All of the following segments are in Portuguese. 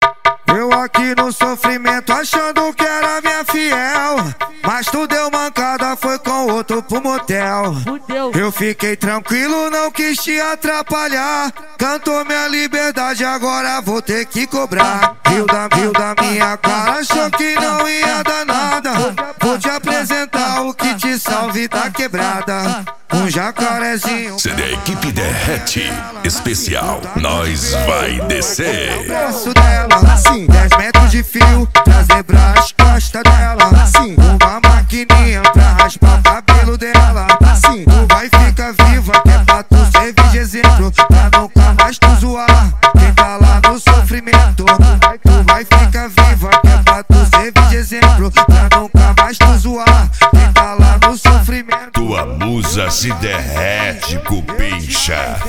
Eu aqui no sofrimento achando que era minha fiel, mas tu deu mancada, foi com outro pro motel. Eu fiquei tranquilo, não quis te atrapalhar. Cantou minha liberdade, agora vou ter que cobrar. Viu da minha cara, achou que não ia dar nada. Vou te apresentar o que te salve da quebrada. Um jacarezinho. CD Equipe Derrete especial, nós vai descer. O braço dela, assim, 10 metros de fio, trazer pras costas dela, assim, uma maquininha pra raspar o cabelo dela, assim, tu vai ficar viva, que é pra tu servir de exemplo, pra nunca mais tu zoar quem tá lá no sofrimento. Tu vai ficar viva, que é pra tu servir de exemplo, pra nunca mais tu zoar quem tá lá no sofrimento. Tua musa se derrete, cupincha.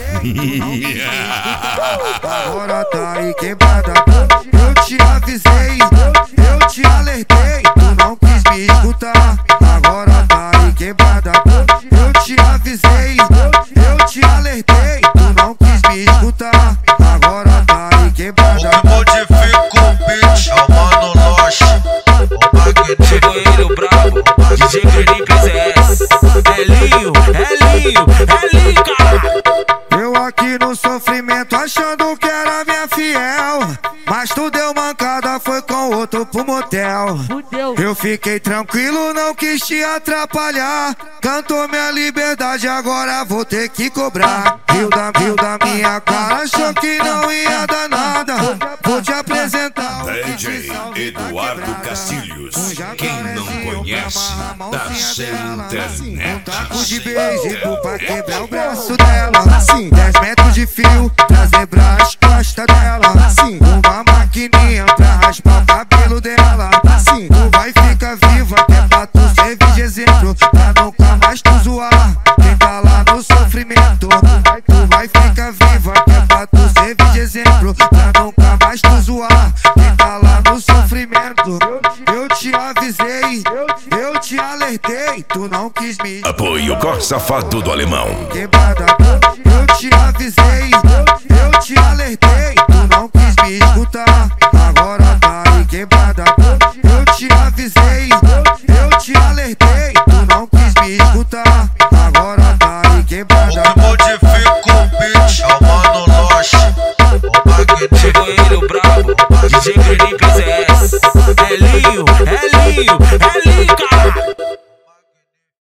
Agora tá aí quebrada, eu te avisei, eu te alertei, tu não quis me escutar. Agora tá aí quebrada, eu te avisei, eu te alertei, tu não quis me escutar. Agora tá aí quebrada. O que modifica o beat é o Mano Loche, o Magnífico. Chegou ele, o brabo, DJ Felipe ZS. Elinho, caralho. Eu aqui no sofrimento achando que era minha fiel, mas tu deu mancada, foi com outro pro motel. Eu fiquei tranquilo, não quis te atrapalhar. Cantou minha liberdade, agora vou ter que cobrar. Viu da minha cara, achou que não ia dar nada. Vou te apresentar o que te DJ salve da Eduardo quebrada. Castilhos, quem não conhece, tá sem internet. Taco de beijo pra quebrar o braço dela, assim, 10 metros de fio, trazer pras costas dela, assim, uma maquininha pra raspar o cabelo dela, assim, tu vai ficar viva, que é pra tu servir de exemplo, pra nunca mais tu zoar quem tá lá no sofrimento. Tu vai ficar viva, que é pra tu servir de exemplo, pra nunca mais tu zoar quem tá lá no sofrimento. Eu te avisei, eu te alertei, tu não quis me Apoio Cor Safado do Alemão. quebrada.